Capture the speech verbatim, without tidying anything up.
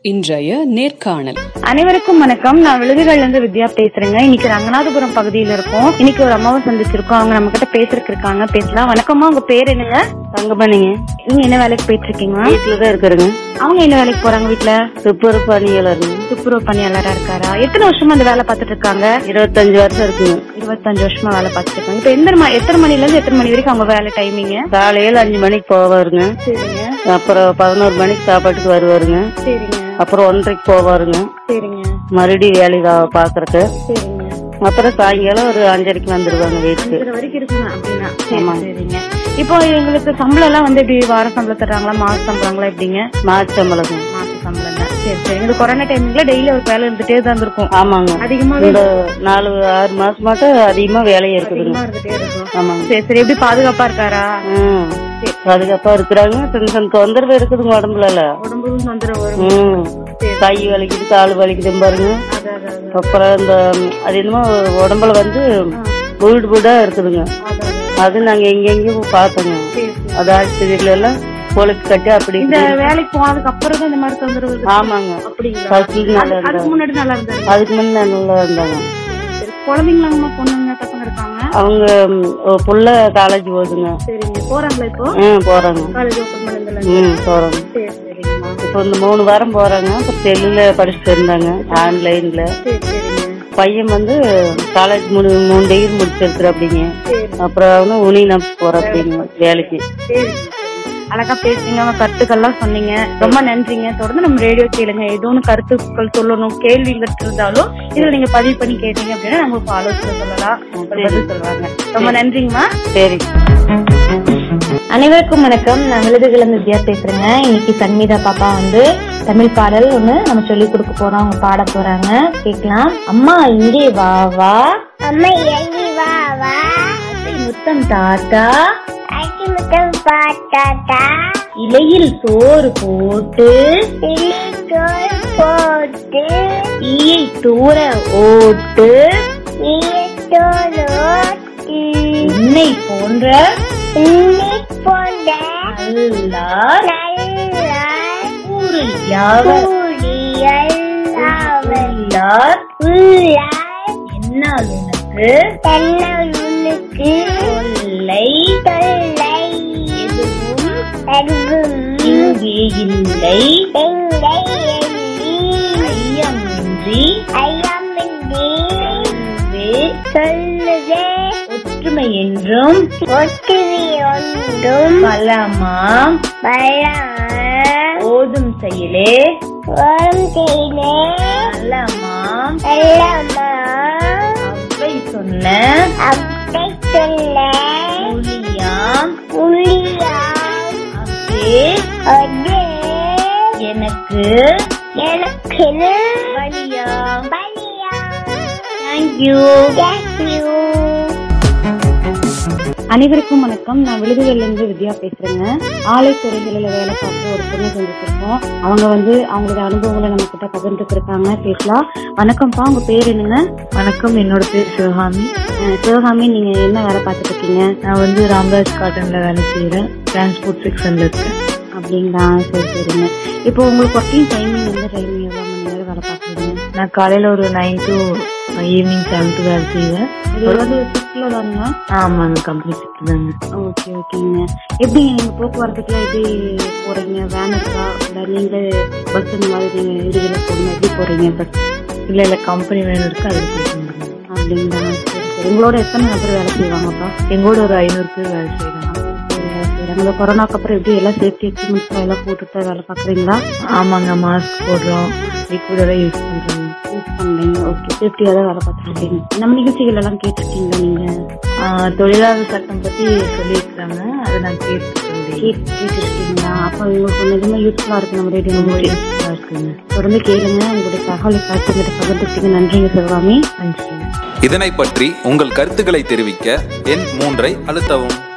இன்றைய நேர்காணல். அனைவருக்கும் வணக்கம். நான் விழுதுகள்ல இருந்து வித்யா பேசுறேங்க. இன்னைக்கு ரங்கநாதபுரம் பகுதியில இருக்கோம். இன்னைக்கு ஒரு அம்மாவை சந்திச்சிருக்கோம். அவங்க நம்ம கிட்ட பேசுறதுக்கு இருக்காங்க. பேசலாம். வணக்கம்மா, உங்க பேர் என்னங்க? தங்கமணிங்க. நீங்க என்ன வேலைக்கு போயிட்டு இருக்கீங்க? வீட்டுலதான் இருக்கிறேங்க. அவங்க என்ன வேலைக்கு போறாங்க? வீட்டுல துப்புரவு பணியாளர். துப்புரவு பணியாளரா இருக்காரா? எத்தனை வருஷமா அந்த வேலை பார்த்துட்டு இருக்காங்க? இருபத்தஞ்சு வருஷம் இருக்குங்க. இருபத்தஞ்சு வருஷமா வேலை பார்த்துட்டு இருக்காங்க. இப்ப எந்த எத்தனை மணில இருந்து எத்தனை மணி வரைக்கும் அவங்க வேலை டைமிங்க? காலையில அஞ்சு மணிக்கு போவாருங்க. சரிங்க. அப்புறம் பதினோரு மணிக்கு சாப்பாட்டுக்கு வருவாருங்க. சரிங்க. அப்புறம் ஒன்றரைக்கு போவாருங்க. சரிங்க. மறுபடியும் வேலை பாக்குறதுக்கு. சரிங்க. அப்புறம் சாயங்காலம் ஒரு அஞ்சரைக்கு வந்துருவாங்க வீட்டுக்கு. வரைக்கும் இருக்குங்க அப்படின்னா. சரிங்க. இப்போ எங்களுக்கு சம்பளம் எல்லாம் வந்து எப்படி வார சம்பளம் தர்றாங்களா, மாச சம்பளங்களா எப்படிங்க? மாச சம்பளம். மாச சம்பளம் தான். சரி சரி. இந்த கொரோனா டைம்ல டெய்லி ஒரு வேலை இருந்துட்டே தான் இருக்கும். ஆமாங்க. அதிகமா இந்த நாலு ஆறு மாசம் மட்டும் அதிகமா வேலையா இருக்குதுங்க. இருந்துட்டே இருக்கும். ஆமாங்க. சரி சரி. எப்படி பாதுகாப்பா இருக்காரா? ம் பாதுகாப்பா இருக்கிறாங்க. சின்ன தொந்தரவு இருக்குதுங்க உடம்புல. உடம்புக்கும் தொந்தரவு வரும். ம் கை வலிக்குது, கால் வலிக்குது பாருங்க. அப்புறம் இந்த அது என்னமோ உடம்புல வந்து வீடு வீடா இருக்குதுங்க. அது நாங்க எங்க எங்கேயும் பார்த்தோங்க. அது ஆஸ்பத்திரியில எல்லாம் பொழுது கட்டி அப்படி. இந்த வேலைக்கு போனதுக்கு அப்புறம் தான் இந்த மாதிரி தொந்தரவு. ஆமாங்க. அதுக்கு முன்னாடி நல்லா இருந்தாங்க. அதுக்கு முன்ன நல்லா இருந்தாங்க. குழந்தைங்களாங்கம்மா, பொண்ணுங்க பசங்க இருக்காங்க? அவங்க புள்ள காலேஜ் போகுதுங்க. சரிங்க. போறாங்களா இப்போ? ம் போறாங்க. காலேஜ் ஓபன் பண்ணதுல. ம் போறாங்க. சரி சரிங்கம்மா. இப்போ இந்த மூணு வாரம் போறாங்க. அப்புறம் செல்லுல படிச்சுட்டு இருந்தாங்க ஆன்லைன்ல. சரி சரிங்க. பையன் வந்து காலேஜ் மூணு மூணு டிகிரி முடிச்சிருக்கிற அப்படிங்க. அப்புறம் அவங்க உனி நம்பிச்சு போற அப்படிங்க வேலைக்கு. அழகா பேசுறீங்க, அவங்க கருத்துக்கள்லாம் சொன்னீங்க. ரொம்ப நன்றிங்க. தொடர்ந்து நம்ம ரேடியோ கேளுங்க. ஏதோ ஒன்று கருத்துக்கள் சொல்லணும், கேள்விகள் இருந்தாலும் இதுல நீங்க பதிவு பண்ணி கேட்டீங்க அப்படின்னா நம்மளுக்கு ஆலோசனை சொல்லலாம், பதில் சொல்லுவாங்க. ரொம்ப நன்றிங்கம்மா. சரி. அனைவருக்கும் வணக்கம். நான் விழுதுகிழந்து வித்யா பேசுறேங்க. இன்னைக்கு சங்கீதா பாப்பா வந்து தமிழ் பாடல் ஒண்ணு நம்ம சொல்லி கொடுக்க போறோம். அவங்க பாட போறாங்க, கேட்கலாம். அம்மா இங்கே வா வா, அம்மா இங்கே வா வா, முத்தம் தாத்தா, அச்சி முத்தம் பாத்தாத்தா, இலையில் சோறு போட்டு, இலையில் சோறு போட்டு, ஈயை தூர ஓட்டு, ஈயை தூர ஓட்டு, உன்னை போன்ற உன்னை போன்ற நல்லார் நல்லார் ஊரில் யாவர் ஊழியர் உள்ளார் உள்ளார் என்னால் உனக்கு என்னால் உனக்கு தொல்லை தொல்லை எதுவும் எதுவும் இங்கே இல்லை. எங்களை எண்ணி ஐயமின்றி ஐயமின்றி சொல்லுவே, சொல்லுவே, ஒற்றுமை என்றும் ஒற்றுமை ஒன்றும் பலமாம் பலம் ஓதும் செயலே ஓம் செய்தே நலமாம் நல்லமா அவை சொன்ன அப்பை சொல்ல ஒளியாம் புள்ளியாம் அவே அது எனக்கு எனக்கு வழியாம். பலியாம். தேங்க்யூ. Thank you. அனைவருக்கும் வணக்கம். நான் விழுதுகள்ல இருந்து வித்யா பேசுறேங்க. ஆலை துறைகளில வேலை பார்த்து ஒரு பொண்ணு செஞ்சுருக்கோம். அவங்க வந்து அவங்களோட அனுபவங்களை நம்ம கிட்ட பகிர்ந்துட்டு இருக்காங்க. பேசலாம். வணக்கம்ப்பா, உங்க பேர் என்னங்க? வணக்கம், என்னோட பேர் சிவகாமி. சிவகாமி, நீங்க என்ன வேலை பார்த்துட்டு இருக்கீங்க? நான் வந்து ராம்ராஜ் காட்டன்ல வேலை செய்யறேன். டிரான்ஸ்போர்ட் செக்ஷன்ல இருக்கேன். அப்படிங்களா? சரி சரிங்க. இப்போ உங்களுக்கு ஒர்க்கிங் டைமிங் எந்த டைமிங் எவ்வளவு மணி நேரம் வேலை பார்க்குறீங்க? நான் காலையில ஒரு nine to evening seven to வேலை செய்வேன். இது ஏதாவது ஷிஃப்ட்ல தானுங்க? ஆமாங்க, கம்பெனி ஷிஃப்ட் தாங்க. ஓகே ஓகேங்க. எப்படி நீங்க போக்குவரத்துக்குலாம் எப்படி போறீங்க? வேன் இருக்கா இல்ல நீங்க பஸ் இந்த மாதிரி நீங்க இடியில போறீங்க? எப்படி போறீங்க? பஸ் இல்ல இல்ல கம்பெனி வேணும் இருக்கு, அதுல போயிட்டு வந்துருங்க. அப்படிங்களா? சரி சரி. உங்களோட எத்தனை நபர் வேலை செய்வாங்கப்பா? எங்கூட ஒரு ஐநூறு பேர் வேலை செய்யறாங்க. இந்த கொரோனாக்கு அப்புறம் எப்படி எல்லாம் சேஃப்டி எக்யூப்மெண்ட்ஸ் எல்லாம் போட்டுட்டு வேலை பாக்குறீங்களா? ஆமாங்க, மாஸ்க் போடுறோம், லிக்விட் எல்லாம் யூஸ் பண்றோம். யூஸ் பண்றீங்க. ஓகே. சேஃப்டியா தான் வேலை பார்த்துருக்கீங்க. நம்ம நிகழ்ச்சிகள் எல்லாம் கேட்டிருக்கீங்களா நீங்க? தொழிலாளர் சட்டம் பத்தி சொல்லியிருக்காங்க, அதை நான் கேட்டு கேட்டிருக்கீங்களா? அப்ப உங்களுக்கு நிஜமா யூஸ்ஃபுல்லா இருக்கு. நம்ம ரேடியோ யூஸ்ஃபுல்லா இருக்குங்க. தொடர்ந்து கேளுங்க. உங்களுடைய தகவலை காட்சி பகிர்ந்துட்டீங்க. நன்றிங்க சிவகாமி. நன்றி. இதனை பற்றி உங்கள் கருத்துக்களை தெரிவிக்க எண் மூன்றை அழுத்தவும்.